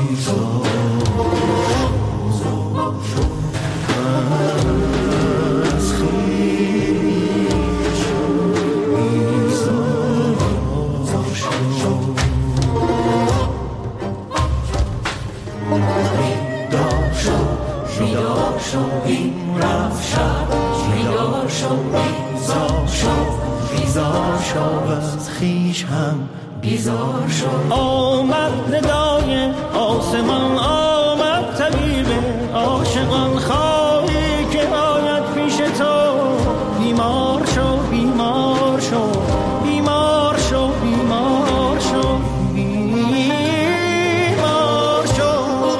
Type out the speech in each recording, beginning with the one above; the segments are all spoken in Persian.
بیزار شد. آمد ندای آسمان، آمد طبیب عاشقان، خواهی که آید پیش تو. بیمار شو بیمار شو بیمار شو بیمار شو بیمار شو.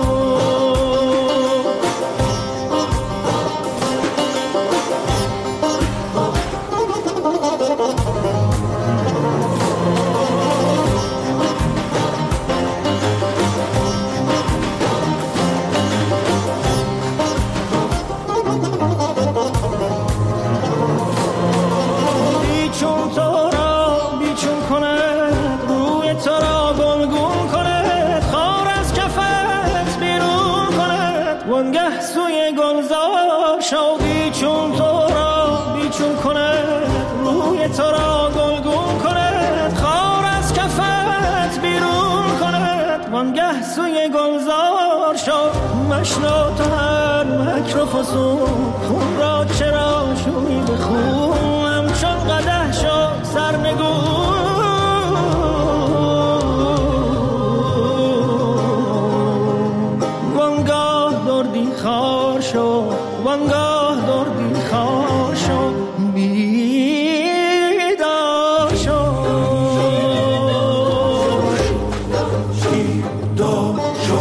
وانگه سوی گلزار شادی چون تو را بیچون کند، روی تو را گلگون کند، خار از کفت بیرون کند. وانگه سوی گلزار شاد مشنو تو هر مکر و فسون، خون را چرا شوی به خون، همچون قدح شد سرنگون. خار شو وانگاه دردی خار شو بیدار شو بیدار شو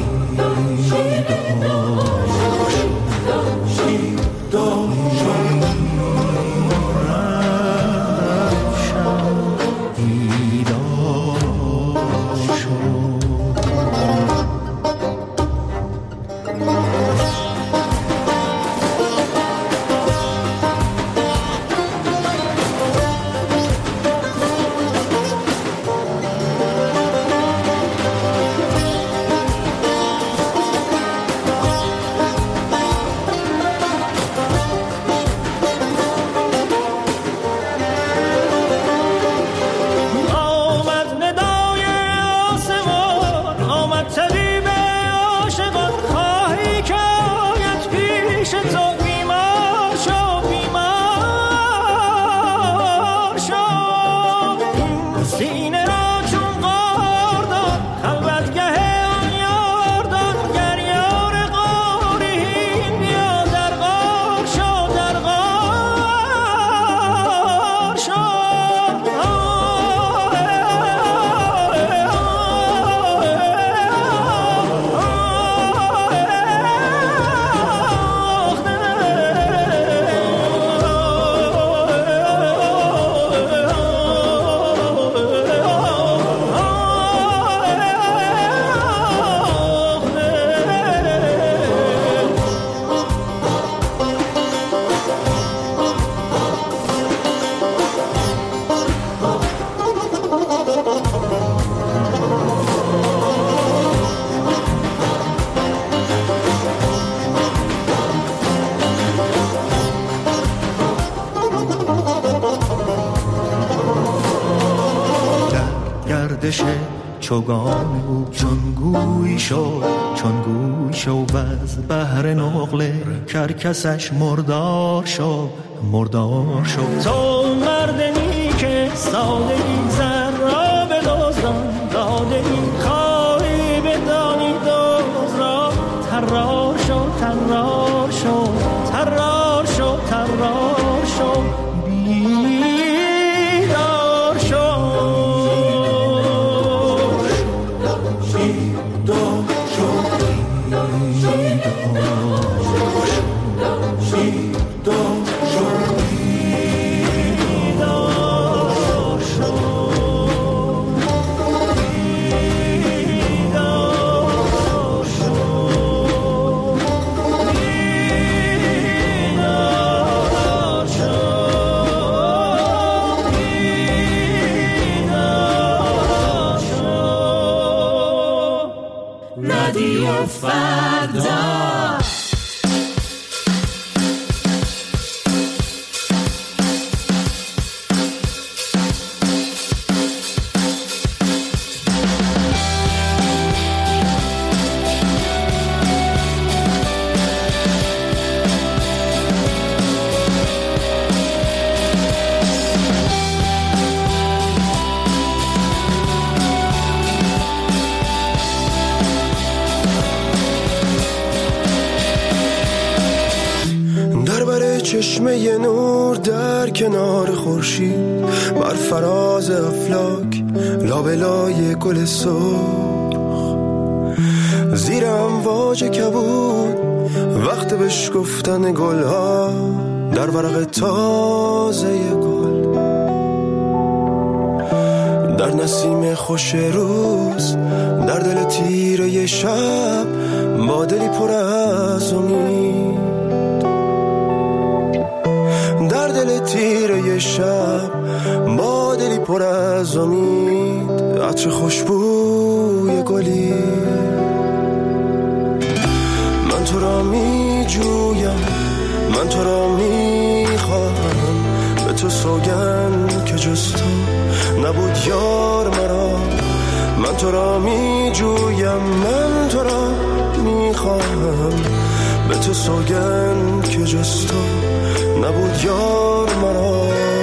چوگان او چون گوی شد و از بحر نقل کرکسش مردار شد. تو مردمی که ساده ای زر را به دزدان داده ای، خواهی بدانی دوز را ترار شو ترار شو ترار شو ترار شو بیدار شو. بیدار شو رادیو فردا. چشمه نور در کنار خورشید، بر فراز افلاک لابلای گل سرخ، زیر امواج کبود وقت بشکفتن گلها در ورق تازه گل، در نسیم خوش روز، در دل تیره شب، با دلی پر از امید، در دل تیره شب، با دلی پر از امید، عطر خوشبوی گلی. من تو را می جویم، من تو را می خواهم، به تو سوگند که جز تو نبود یار مرا. من تو را می جویم، من تو را می خواهم، به تو سوگند که جز تو نبود یار مرا.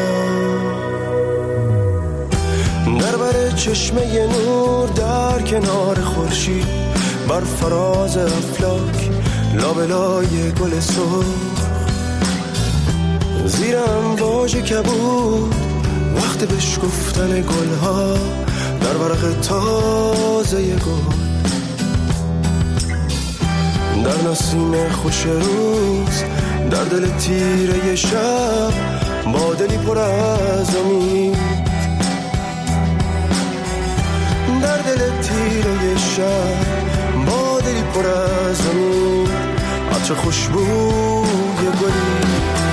در بر چشمه نور در کنار خورشید، بر فراز افلاک لابلای گل سرخ، زیر امواج کبود وقت بشکفتن گلها در ورق تازه گل، در نسیم خوش روز، در دل تیره شب، با دلی پر از امید، در دل تیره شب، با دلی پر از امید، عطر خوشبوی گلی.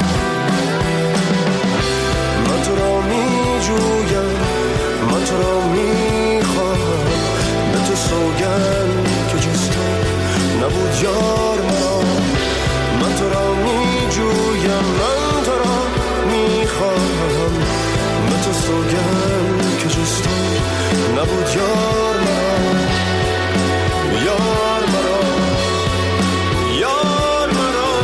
من تو را می جویم، من تو را می خواهم، به تو سوگند که جز تو نبود یار مرا. من تو را می جویم، من تو را می خواهم، به تو سوگند که جز تو نبود یار مرا، یار مرا، یار مرا.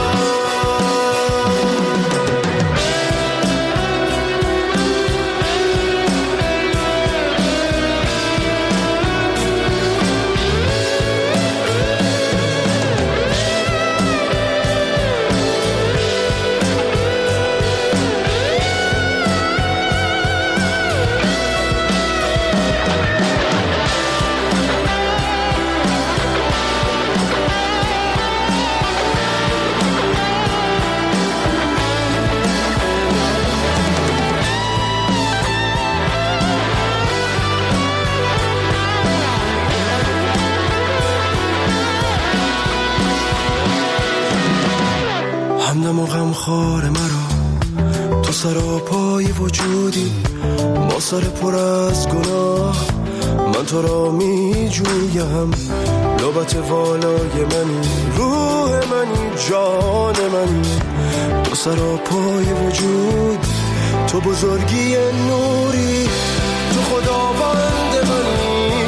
همدم و غمخوار مرا، تو سراپای وجودی، با سر پر از گناه. من تو را می جویم، لبت والای منی، روح منی، جان منی، تو سراپای وجود، تو بزرگی نوری، تو خداوند منی،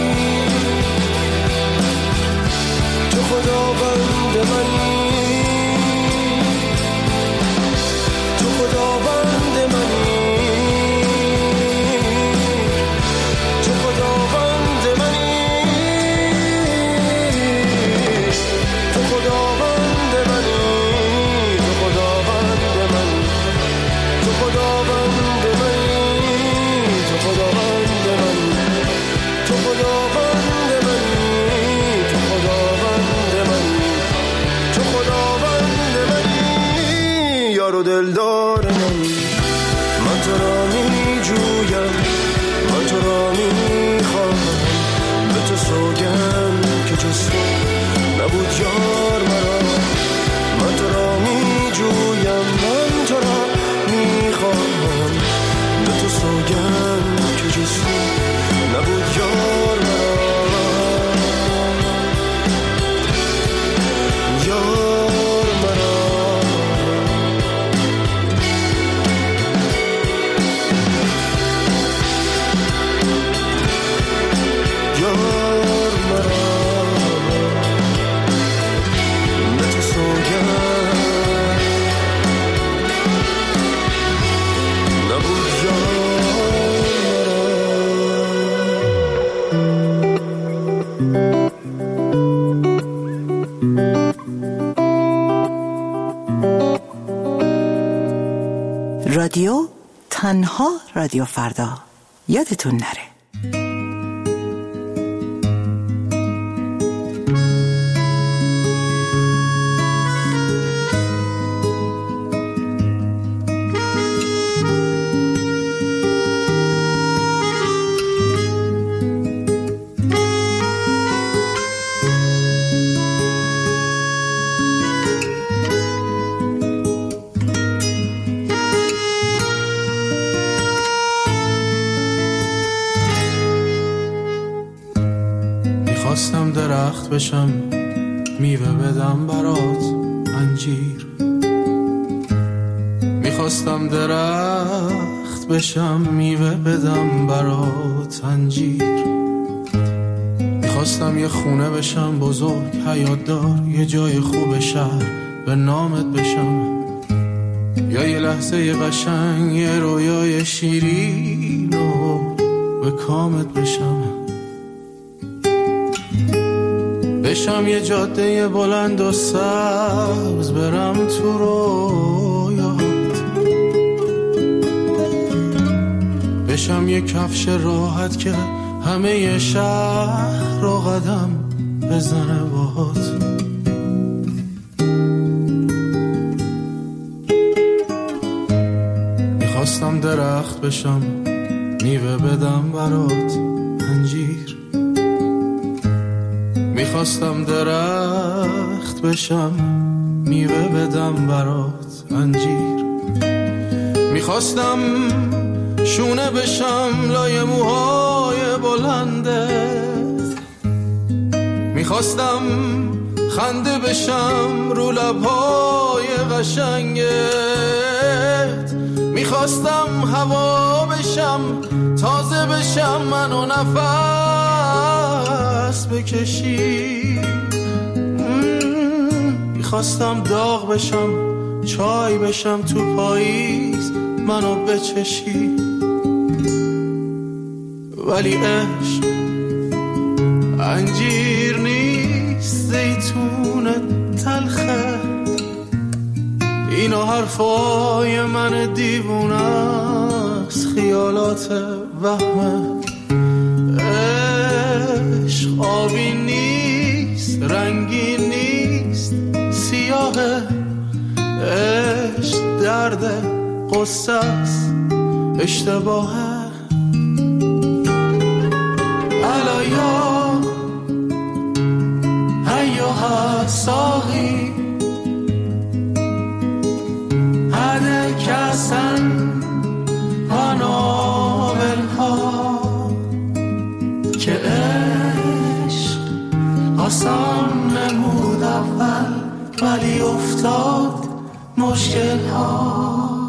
تو خداوند منی، تو خداوند منی، تو خداوند منی، تو خداوند منی، تو خداوند منی، تو خداوند منی، تو خداوند منی. یار مرا به تو سوگند نبود یار مرا. رادیو تنها رادیو فردا، یادتون نره. میخواستم درخت بشم میوه بدم برات انجیر، میخواستم درخت بشم میوه بدم برات انجیر، میخواستم یه خونه بشم بزرگ حیات دار، یه جای خوب شهر به نامت بشم، یا یه لحظه یه قشنگ یه رویای شیرین و به کامت بشم، بشم یه جاده بلند و سبز برم تو رویات، بشم یه کفش راحت که همه شهر رو قدم بزنه باهات، میخواستم درخت بشم میوه بدم برات انجیر، میخواستم درخت بشم میوه بدم برات انجیر، میخواستم شونه بشم لای موهای بلندت، میخواستم خنده بشم رو لبهای قشنگت، میخواستم هوا بشم تازه بشم منو نفس بکشی، میخواستم داغ بشم چای بشم تو پاییز منو بچشی، ولی عشق انجیر نیست زیتون تلخه، اینو حرفای من دیوونه است خیالات وهمه، عشق آبی نیست رنگی نیست سیاهه، عشق درد قصه است اشتباهه، الایا ایوها صاحی هده کسن پانابلها که عشق آسان نمود اول ولی افتاد مشکل ها.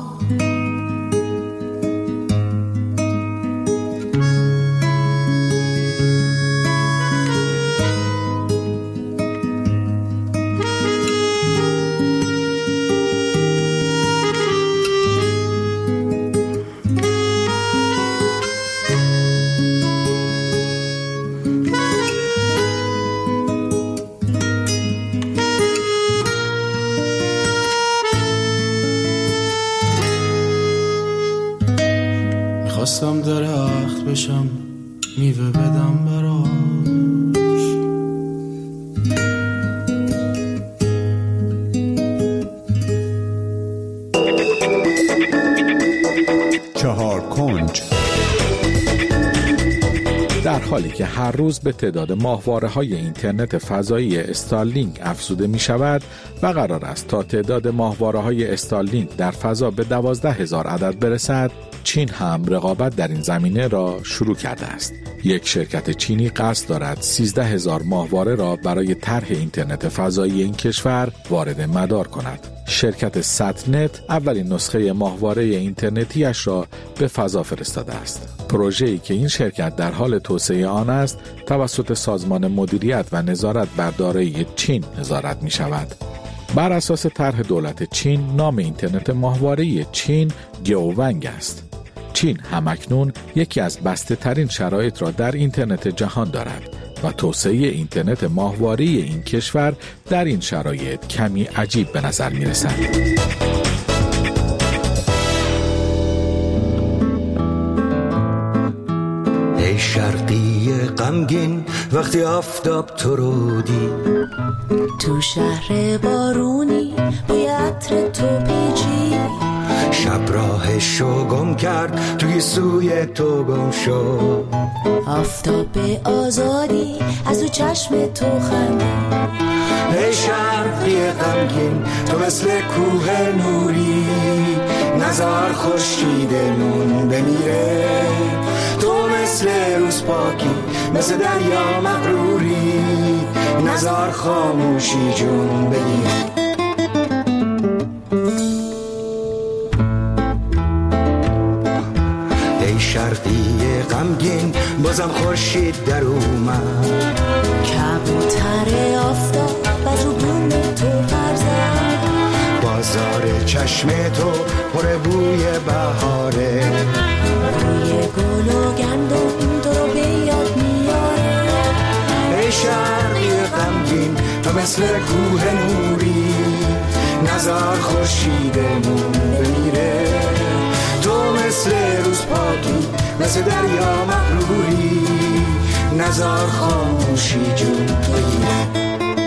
خواستم درخت بشم میوه بدم براش، چهار کنج. در حالی که هر روز به تعداد ماهواره‌های اینترنت فضایی استارلینک افزوده می شود و قرار است تا تعداد ماهواره‌های استارلینک در فضا به 12,000 عدد برسد، چین هم رقابت در این زمینه را شروع کرده است. یک شرکت چینی قصد دارد 13,000 ماهواره را برای طرح اینترنت فضایی این کشور وارد مدار کند. شرکت ستنت اولین نسخه ماهواره اینترنتیش را به فضا فرستاده است. پروژه‌ای که این شرکت در حال توسعه آن است توسط سازمان مدیریت و نظارت بر دارایی چین نظارت می شود. بر اساس طرح دولت چین نام اینترنت ماهواره‌ای چین گیوونگ است. چین همکنون یکی از بسته ترین شرایط را در اینترنت جهان دارد و توسعه اینترنت ماهواره‌ای این کشور در این شرایط کمی عجیب به نظر می رسد. ای شرقی غمگین وقتی آفتاب تو رو دید، تو شهر بارونی بوی عطر تو پیچی، شب راهشو گم کرد توی سوی تو گم شد، آفتاب آزادی از او چشم تو خندید. ای شرقی غمگین تو مثل کوه نوری، نزار خورشیدمون بمیره، تو مثل روز پاکی مثل دریا مغروری، نزار خاموشی جون بگیر. ای شرقی غمگین بازم خورشید در اومد، کبوتر آفتاب از رو بوم تو برزد، بازار چشم تو پر بوی بهاره، بوی گل و گندم تو رو به یاد میاره. ای شرقی غمگین تو مثل کوه نوری، نزار خورشیدمون بمیره، تو مثل روز پاکی مثل دریا مغروری، نزار خاموشی جون بگیره.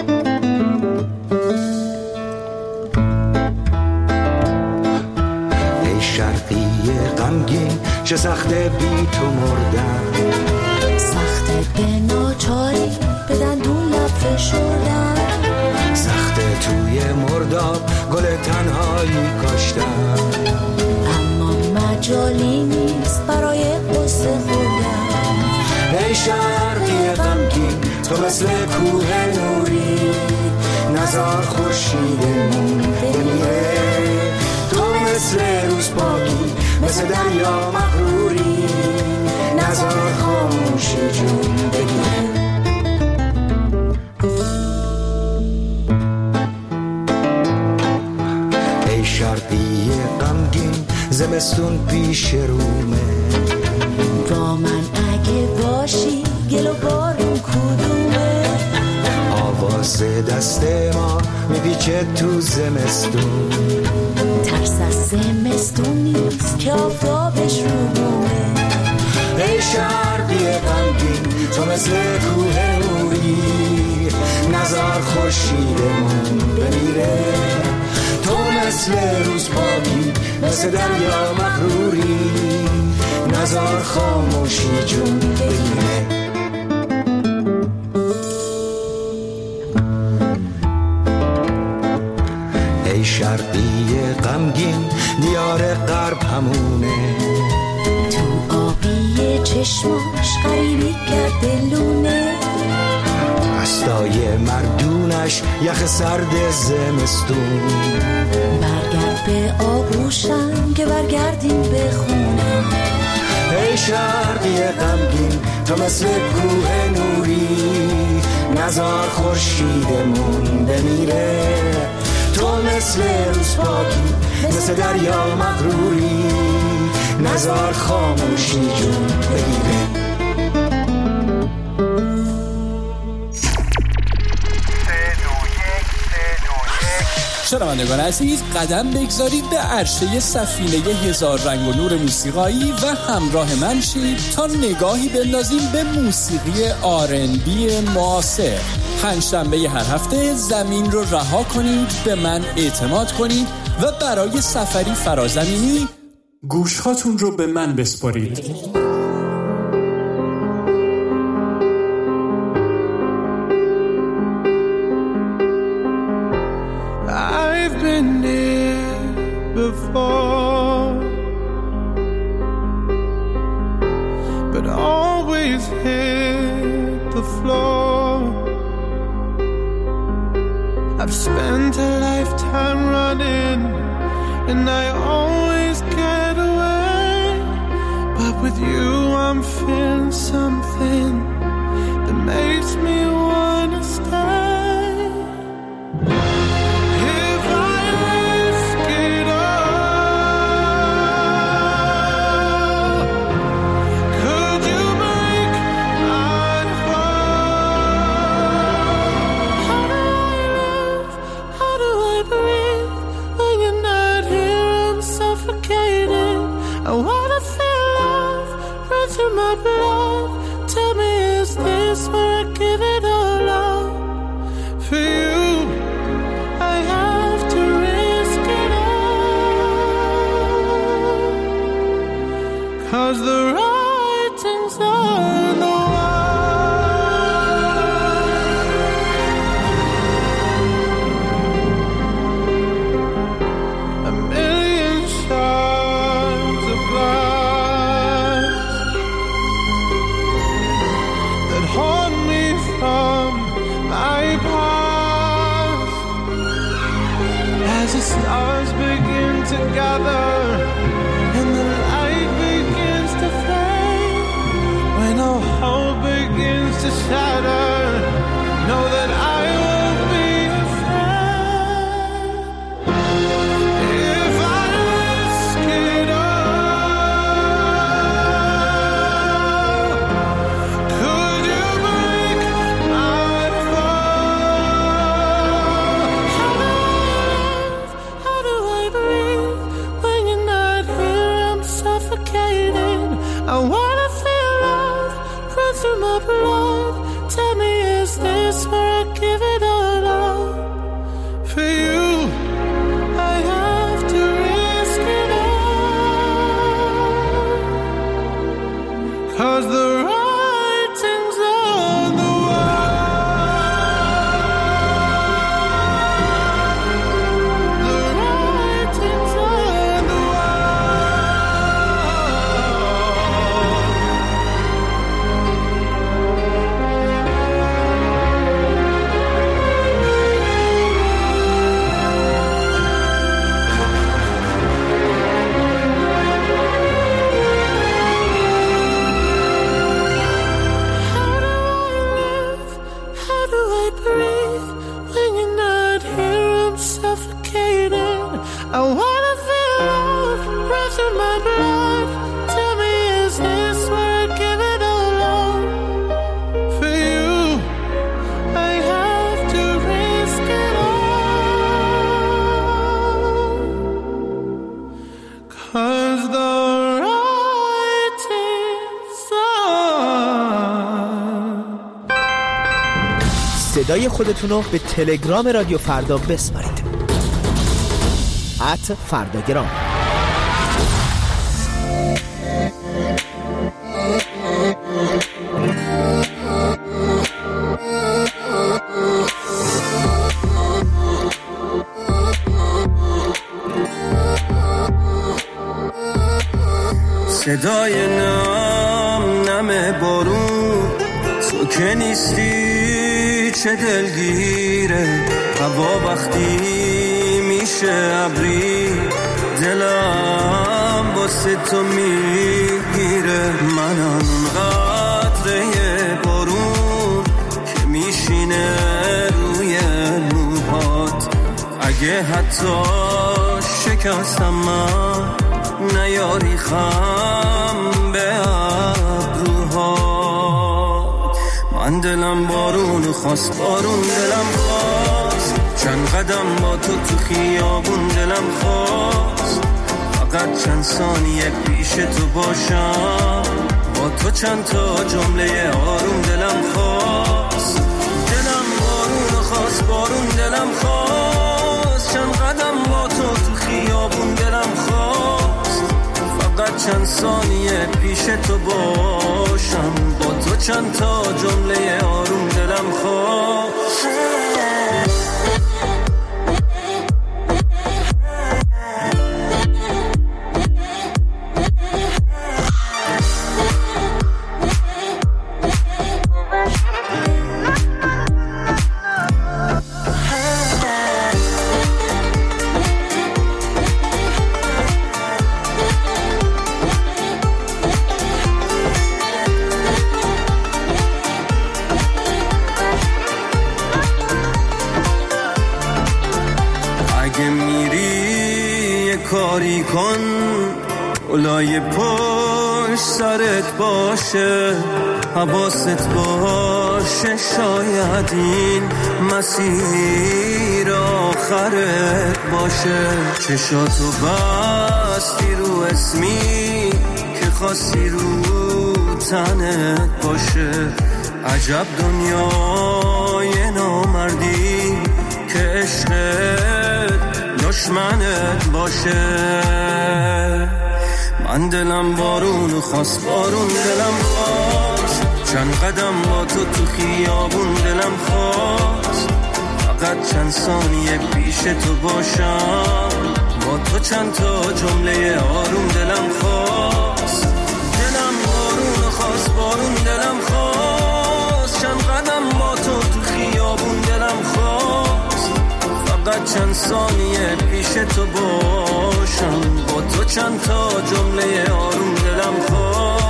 ای شرقی غمگین چه سخته بی تو مردن، سخته به ناچاری به دندون لب فشردن، سخته توی مرداب گل تنهایی کاشتن، اما مجالی نیست برای قصه خوردن. ای شرقی غمگین تو مثل کوه نوری، نزار خورشیدمون بمیره، تو مثل روز پاکی مثل دریا مغروری، نزار خاموشی جون بگیره. ای شرقی غمگین زمستون پیش رومه، با من اگه باشی گل و بارون کدومه، آواز دست ما میپیچه تو زمستون، ترس از زمستون نیست که آفتابش رو بومه. ای شرقی غمگین تو مثل کوه نوری، نزار خورشیدمون بمیره، تو مثل روز پاکی مثل دریا مغروری، نزار خاموشی جون بگیره. ای شرقی غمگین دیار غرب همونه، تو آبی چشماش غریبی کرده لونه، دستای مردونش یخ سرد زمستون، برگرد به آغوشم که برگردیم به خونه. ای شرقی غمگین تو مثل کوه نوری، نزار خورشیدمون بمیره، تو مثل روز پاکی مثل دریا مغروری، نزار خاموشی جون بگیره. شنوندگان عزیز، قدم بگذارید به عرشه سفینه هزار رنگ و نور موسیقایی و همراه من شید تا نگاهی بندازیم به موسیقی R&B معاصر. پنجشنبه هر هفته زمین رو رها کنید، به من اعتماد کنید و برای سفری فرازمینی گوشهاتون رو به من بسپارید. Been here before, but always hit the floor. I've spent a lifetime running, and I always get away, but with you I'm feeling something that makes me wanna stay. If I risk it all, could you break my fall? How do I live? How do I breathe? When you're not here, I'm suffocating. I wanna feel love run through my blood. Tell me, is this where I give it all up? For you, I have to risk it all. 'Cause the writing's on the wall. A million shards of glass that haunt me from my past. As the stars begin to gather and the light begins to fade, when all hope begins to shatter, know that I won't be afraid. If I risk it all, could you break my fall? How do I breathe? When you're not here, I'm suffocating. I wanna feel love run through my blood. Tell me, is this where I give it all up? For you, I have to risk it all. 'Cause the writing's on the wall. The writing's on the How do I live? How do I breathe? When you're not here, I'm suffocating. I wanna feel love run through my blood. Tell me, is this where I give it all up? For you, I have to risk it all. 'Cause the writing's on. صدای خودتون رو به تلگرام رادیو فردا بسپارید. @فرداگرام. صدای نم بارون، تو که نیستی چه دلگیره. هوا وقتی میشه ابری، دلم واسه تو میگیره. منم اون قطره بارون که میشینه روی موهات. اگه حتی شکستم من، نیاری خم به ابروهات. من دلم بارون خواست، بارون دلم خواست. چند قدم با تو خیابون دلم خواست. فقط چند ثانیه پیش تو باشم، با تو چند تا جمله آروم دلم خواست. دلم بارون خواست، بارون دلم خواست. چند قدم با تو خیابون دلم خواست. فقط چند ثانیه پیش تو باشم، با تو چند تا جمله آروم دلم خواست. کاری کن اولای پشت سرت باشه، حواست باشه شاید این مسیر آخرت باشه. چشاتو بستی رو اسمی که خواستی رو تنت باشه. عجب دنیای نامردی که عشقت دشمنت باشه. من دلم بارون خواست، بارون دلم خواست، چند قدم با تو خیابون دلم خواست. فقط چند ثانیه پیش تو باشم، با تو چند تا جمله آروم دلم خواست. دلم بارون خواست، بارون دلم خواست، چند قدم با تو خیابون دلم خواست. فقط چند ثانیه پیش تو باشم، با تو چند تا جمله آروم دلم خواست.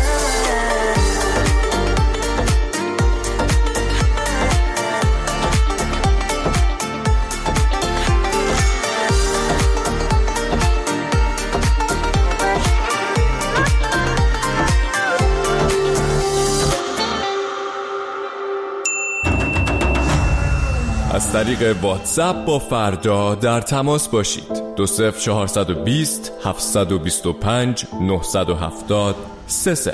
از طریق واتساپ با فردا در تماس باشید. 20420 725 970 30.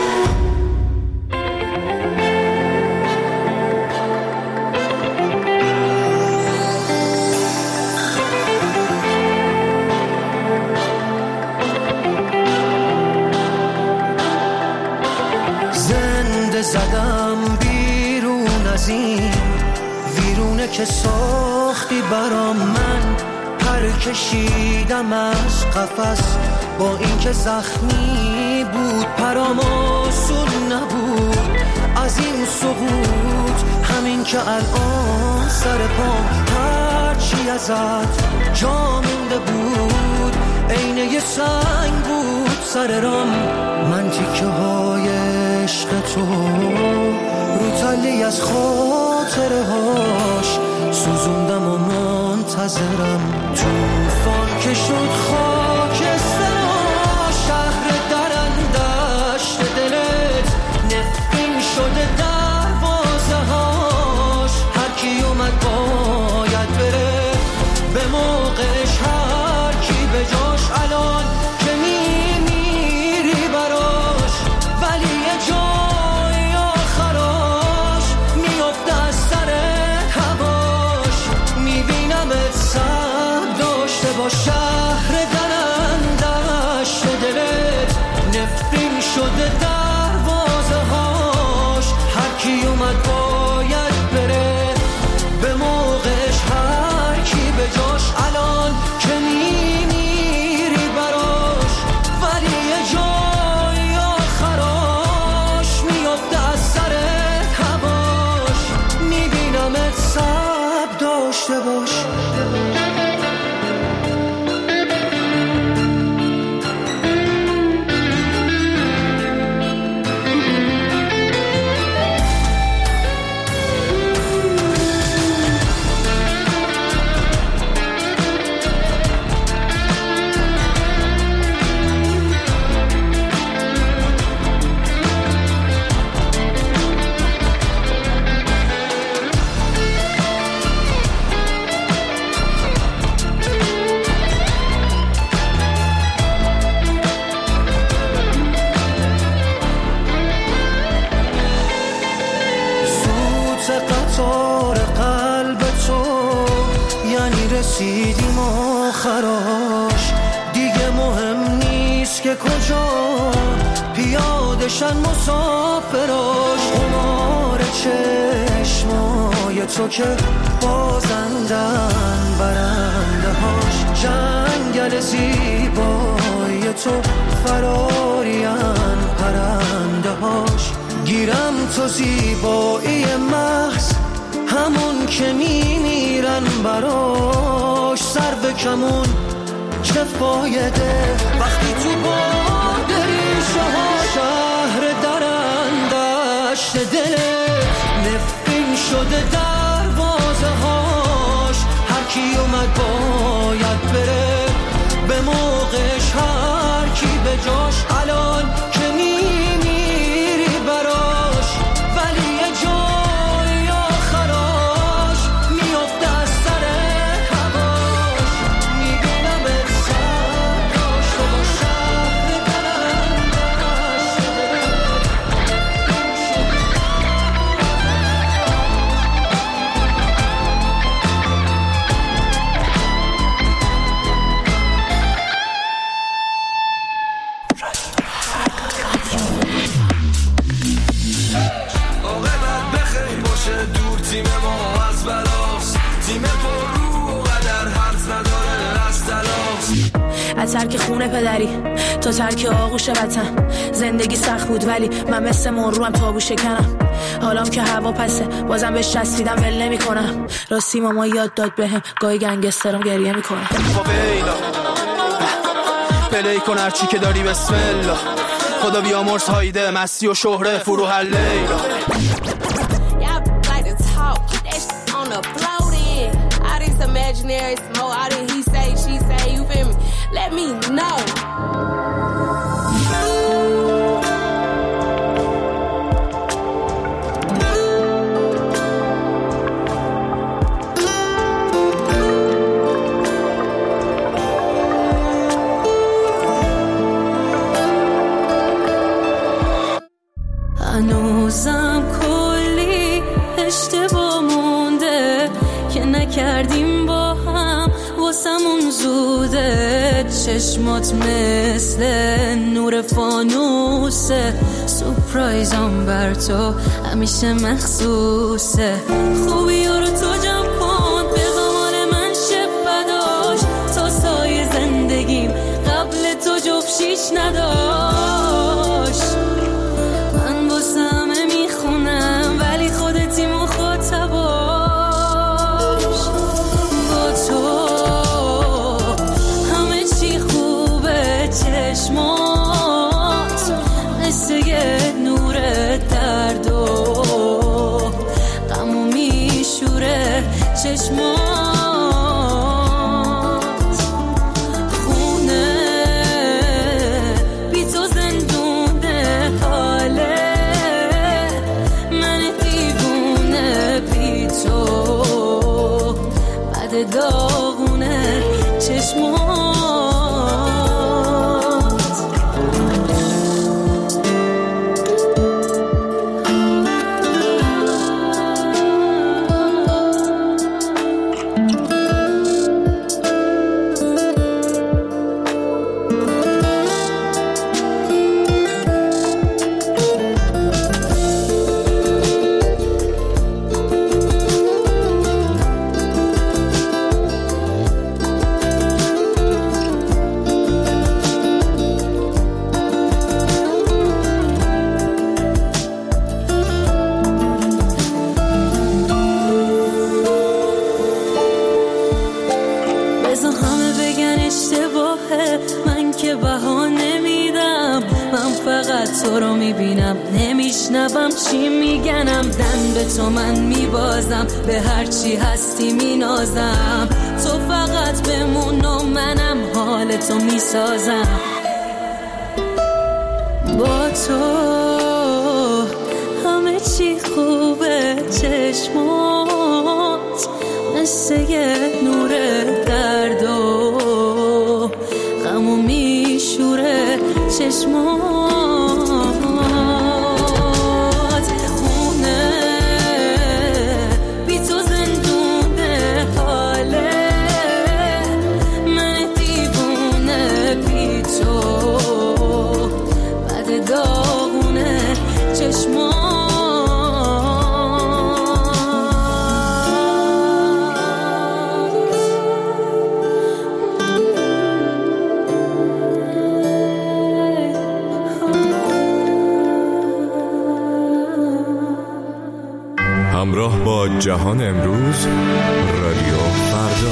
زنده زدم بیرون از این ویرونه که ساختی برام، من پر کشیدم از قفس با این که زخمی بود پرام آسون نبود. از این سقوط همین که الان سر پام هرچی ازت جا مونده بود عینه یه سنگ بود سر رام. من تیکه های عشق تو رو تلی از خاطره هاش سوزوندم و منتظرم توفان که شد خاکستر. شهر درندشت دلت نفرین شده دروازه هاش، هر کی اومد باید بره به موقعش، هر کی به جاش الان که میمیری براش. ولی یه جای آخراش میفته از سر هواش، میبینمت سب داشته باش. شهر درندشت دلت نفرین شده دروازه هاش، هر کی اومد باید بره به موقعش، هر کی به جاش الان که میمیری براش. ولی یه جای آخراش میفته از سر هواش، میبینمت سب داشته باش. رسیدیم آخراش، دیگه مهم نیست که کجا پیادشن مسافراش. قمار چشمای تو که بازندن برنده هاش، جنگل زیبای تو فرارین پرنده هاش. گیرم تو زیبایی محض همون که میمیرن براش، سر به کمون چه فایده وقتی تو باد ریشه ها. شهر درندشت دلت نفرین شده دروازه هاش، هر کی اومد باید بره به موقعش هر کی به جاش الان که میمیری براش، ولی یه جای آخراش میفته از سر هواش. میبینم سرگاش تو با شهر دلندش تیم ما از بلاست، تیم پر رو و قدر حرف نداره از تلاست. از ترک خونه پدری تا ترک آغوش وطن، زندگی سخت بود ولی من مثل مروم تابو شکنم. حالام که هوا پسه بازم بهش چسبیدم ول نمی کنم. راستی ماما یاد داد بهم گاهی گنگسترم گریه میکنم. خب ایلا پلی کن هرچی که داری بسم الله، خدا بیامرز هایده مستی و شهره فرو هر لیلا. Imaginary smoke, all that he say, she say, you feel me? Let me know. هنوزم کلی اشتباه مونده که نکردیم با هم، واسمون زوده. چشمات مثل نور فانوسه، سورپرایزم بر تو همیشه مخصوصه. خوبی رو تو جمع کن بذار مال من شب بداش، تا سایه زندگیم قبل تو جفشیش نداشت. من واسه همه میخونم ولی خودتی مخاطبا. چشمات مثل یه نور درد و غمو میشوره. چشمات خونه بی تو زندونه، حاله من دیوونه بی تو بعد داغونه. چشمات تو رو میبینم نمیشنوم چی میگنم، دن به تو من میبازم، به هرچی هستی مینازم. تو فقط بمون و منم حال تو میسازم. با تو همه چی خوبه. چشمات مثل یه نور درد و غمو میشوره. چشمات همراه با جهان امروز، رادیو فردا.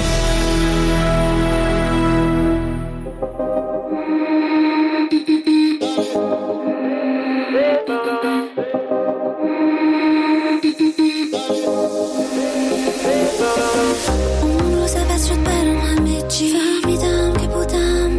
اون روز بس شد برام همه چی، فهمیدم که بودم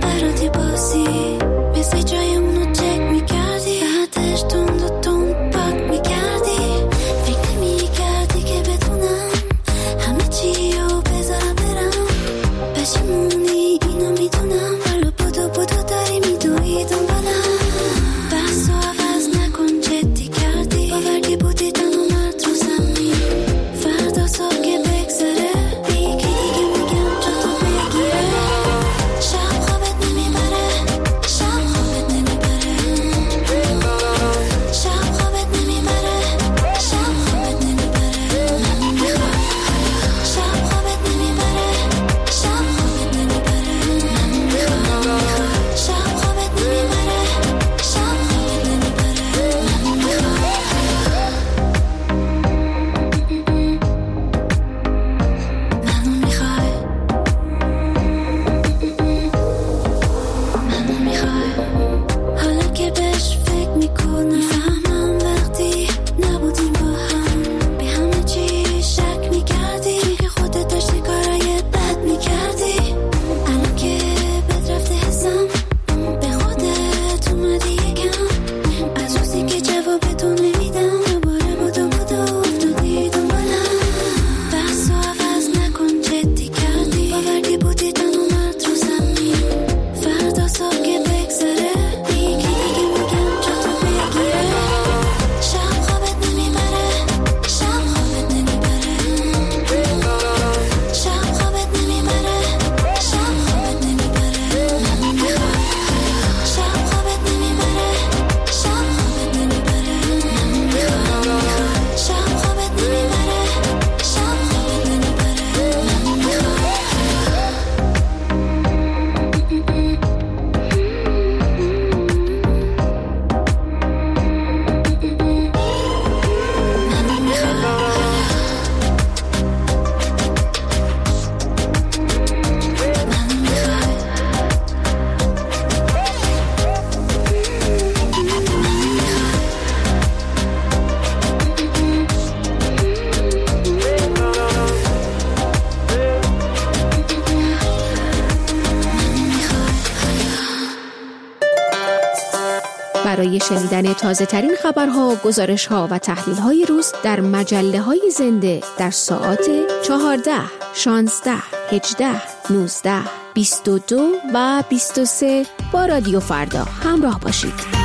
برای شنیدن تازه ترین خبرها، گزارشها و تحلیل های روز در مجله های زنده در ساعات 14، 16، 18، 19، 22 و 23 با رادیو فردا همراه باشید.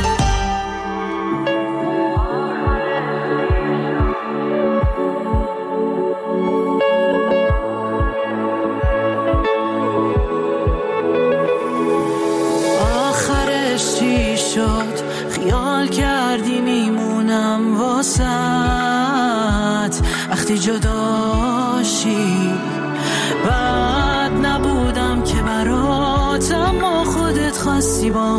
خیال کردی میمونم واسط وقتی جداشی، بعد نبودم که برات، اما خودت خواستی با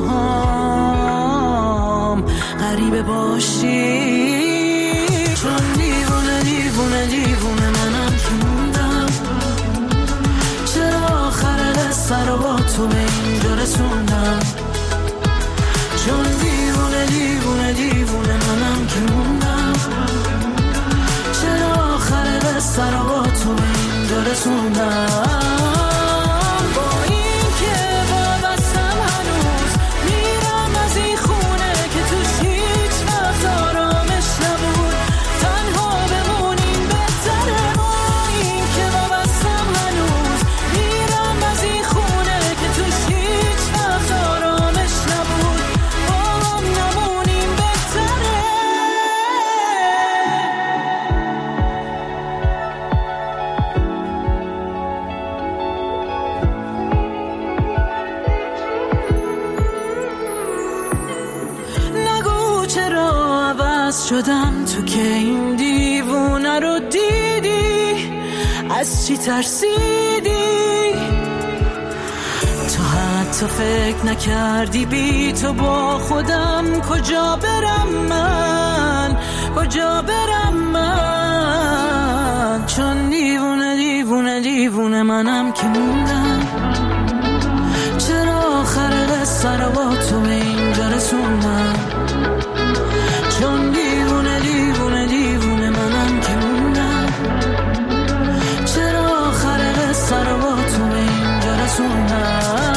هم غریبه باشی. چون دیوونه دیوونه دیوونه منم که موندم، چرا آخر قصه رو با تو به اینجا رسوندم. چون دیوونه دیوونه دیوونه منم که موندم، چرا آخر قصه رو با تو به اینجا رسوندم. با این که وابستم هنوز میرم از این خونه که توش هیچ وقت آرامش نبود، تنها بمونیم بهتره. با این که وابستم هنوز میرم از این خونه که توش هیچ وقت آرامش نبود، نمونیم بهتره. نگو چرا عوض شدم تو که این دیوونه رو دیدی، از چی ترسیدی؟ تو حتی فکر نکردی بی تو با خودم کجا برم من، کجا برم من. چون دیوونه دیوونه دیوونه منم که موندم، چرا آخر قصه رو با تو به اینجا رسوندم. چون دیوونه دیوونه دیوونه منم که موندم، چرا آخر قصه رو با تو به اینجا رسوندم.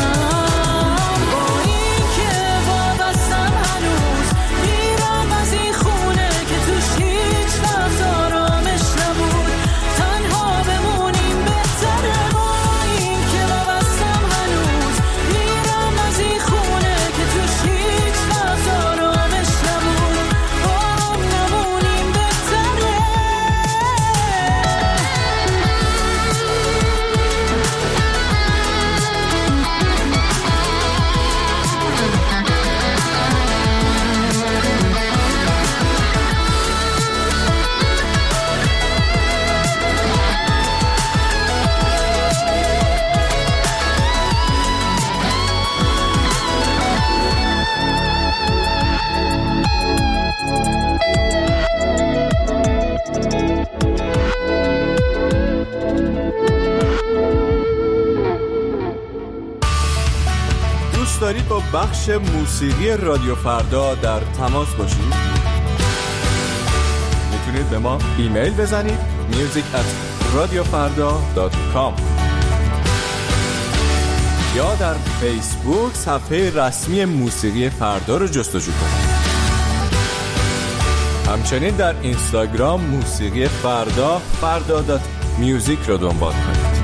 دارید با بخش موسیقی رادیو فردا در تماس باشید؟ میتونید به ما ایمیل بزنید music@radiofarda.com یا در فیسبوک صفحه رسمی موسیقی فردا رو جستجو کنید. همچنین در اینستاگرام موسیقی فردا فردا.music رو دنبال کنید.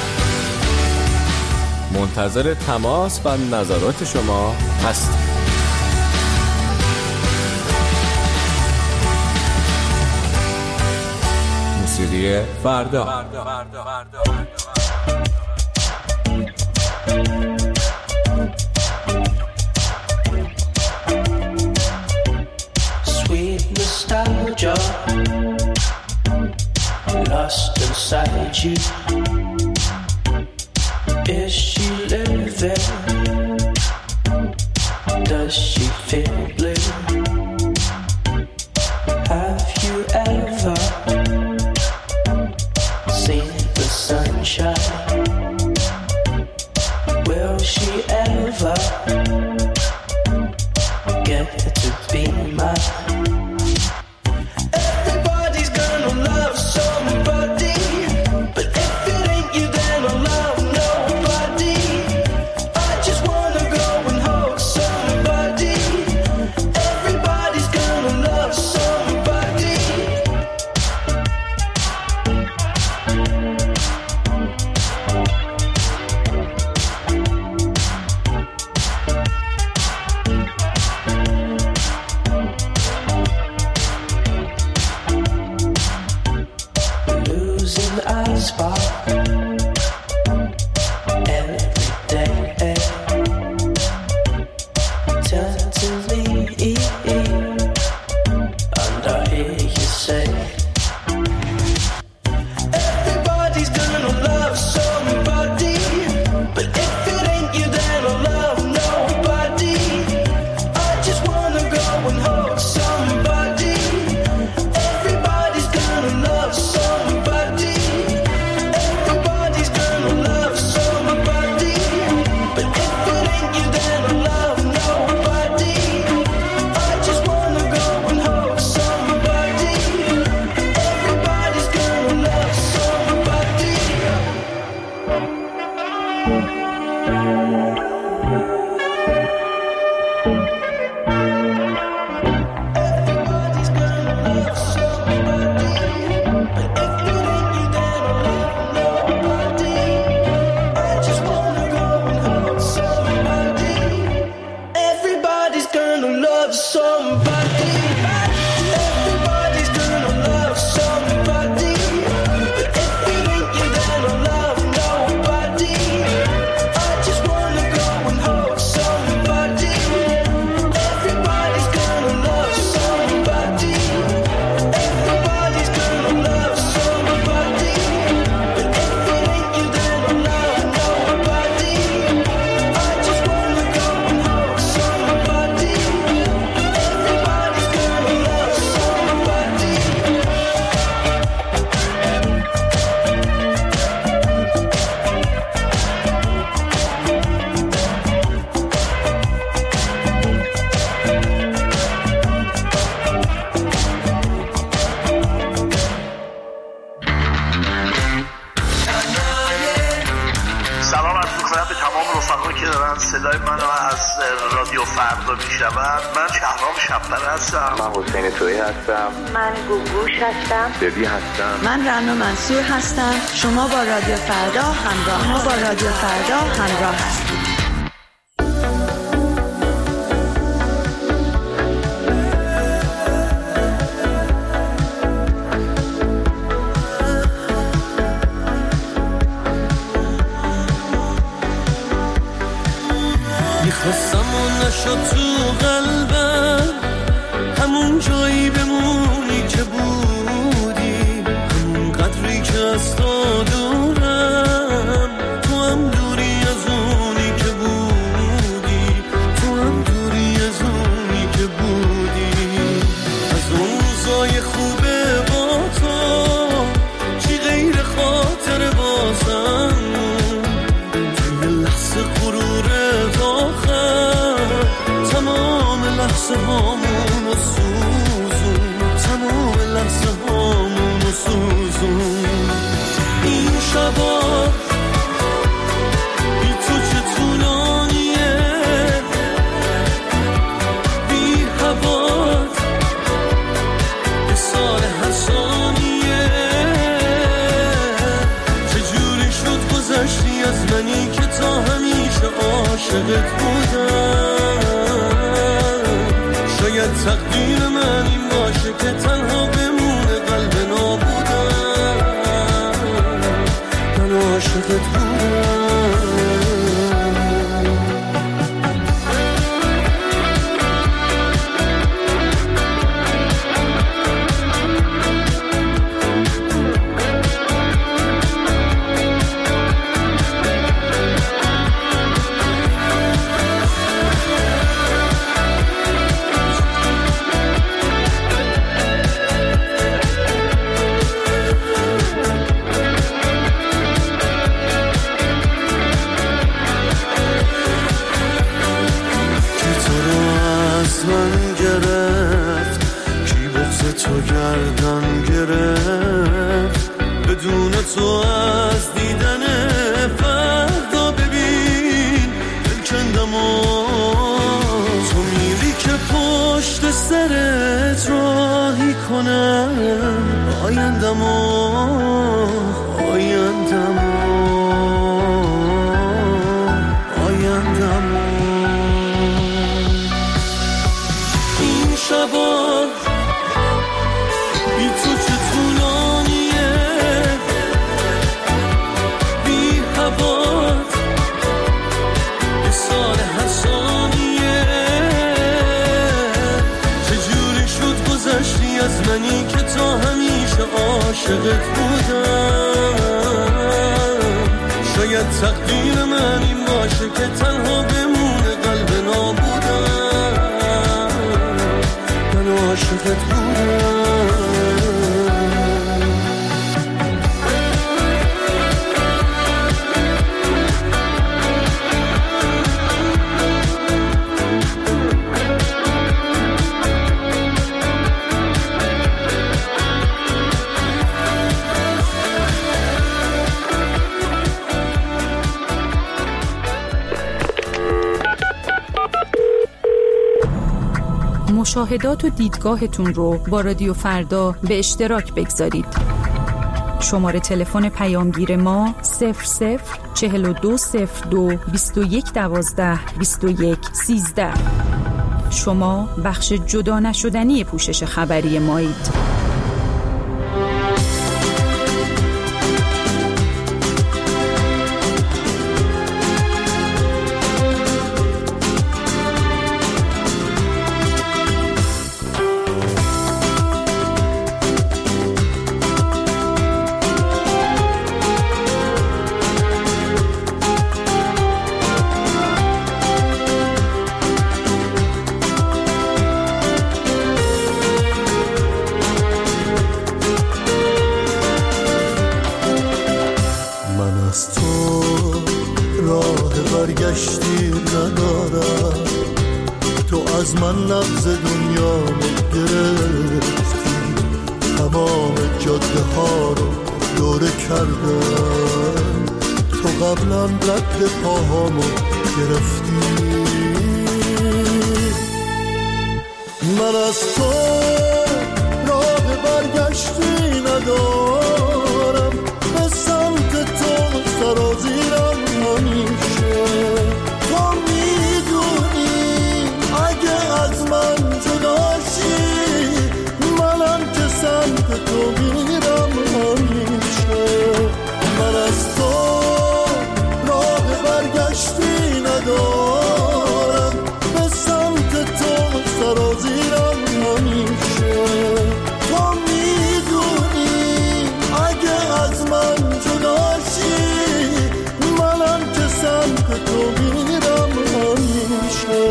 منتظر تماس و نظرات شما هستم. موسیقی فردا. Sweet nostalgia lost inside you. Is she living? Does she feel blue? Have you ever seen the sunshine? Will she ever get to be mine? Everybody's gonna love somebody, but if it ain't you, then I'll love nobody. I just wanna go and hug somebody. دردی هستم. من رنا منصور هستم. شما با رادیو فردا همراه هستید. میخواستم اون نشد تو قلبم، همون جایی بمونی که بودی، همون قدری که از تو دورم، تو هم دوری از اونی که بودی، تو هم دوری از اونی که بودی. از اون روزای خوبه با تو چی غیر خاطر بازم، توی لحظه غرورت آخر تمام لحظه هامونو سوزون، تمام لحظه هامونو سوزون. این شبا بی تو چه طولانیه، بی هوات به سال هر ثانیه. چجوری شد گذشتی از منی که تا همیشه عاشقت بودم. شاید تقدیر من این باشه که تنها بمونه قلب نابودم، من عاشقت بودم. تو گردن گرفت بدون تو از دیدن فردا. ببین دلکندم و تو میری که پشت سرت راهی کنم آیندم این شبا عاشقت بودم، شاید تقدیر من این باشه که تنها بمونه قلب نابودم. من عاشقت بودم. مشاهدات و دیدگاهتون رو با رادیو فردا به اشتراک بگذارید. شماره تلفن پیامگیر ما 00420221122113. شما بخش جدا نشدنی پوشش خبری مایید. برگشتی ندارم، تو از من نبض دنیا گرفتی، تمام جاده ها رو دوره کردم، تو قبلا رد پاهامو گرفتی. من از تو راه برگشتی ندارم، به سمت تو سرازیرم همیشه. تو میدونی اگه از من جداشی، منم که سمت تو میرم همیشه. من از تو راه برگشتی ندارم، به سمت تو سرازیرم همیشه. تو میدونی اگه از من جداشی، منم که سمت تو میرم همیشه.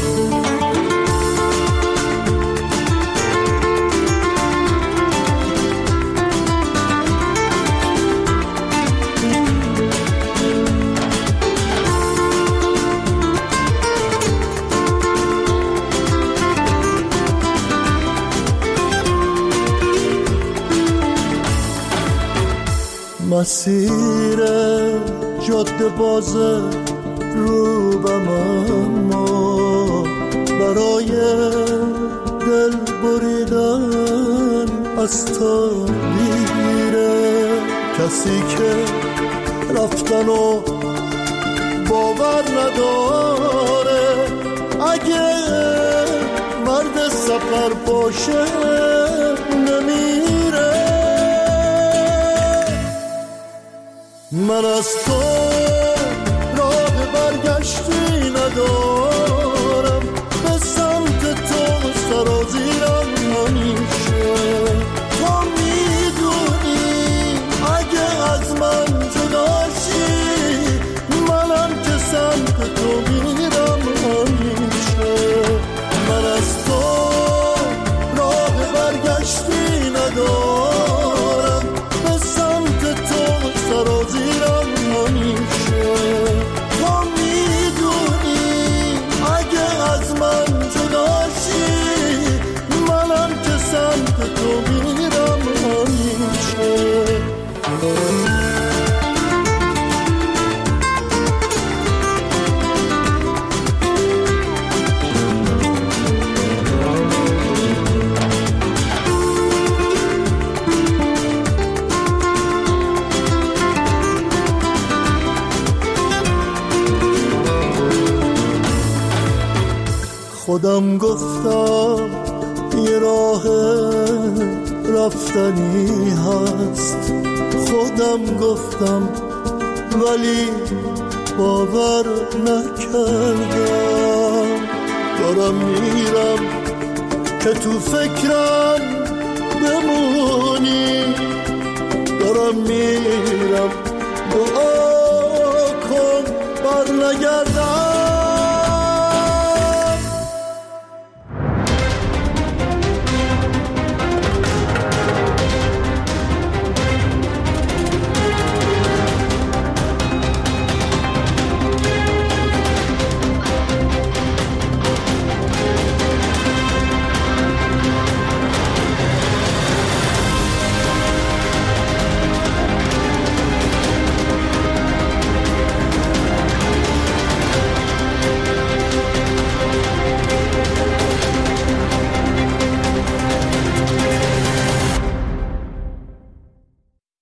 مسیر جاده بازه روبم، اما برای دل بریدن از تو میره. کسی که رفتن و باور نداره، اگه مرد سفر باشه نمیره. من از تو راه برگشتی ندارم، به سمت تو سرازیرم همیشه. تو میدونی اگه از من جداشی، منم که سمت تو میرم همیشه. من از تو راه برگشتی ندارم، به سمت تو سرازیرم همیشه. تو میدونی اگه از من جداشی، منم که سمت تو میرم همیشه. خودم گفتم یه راه رفتنی هست، خودم گفتم ولی باور نکردم. دارم میرم که تو فکرم بمونی، دارم میرم، دعا کن بر نگرد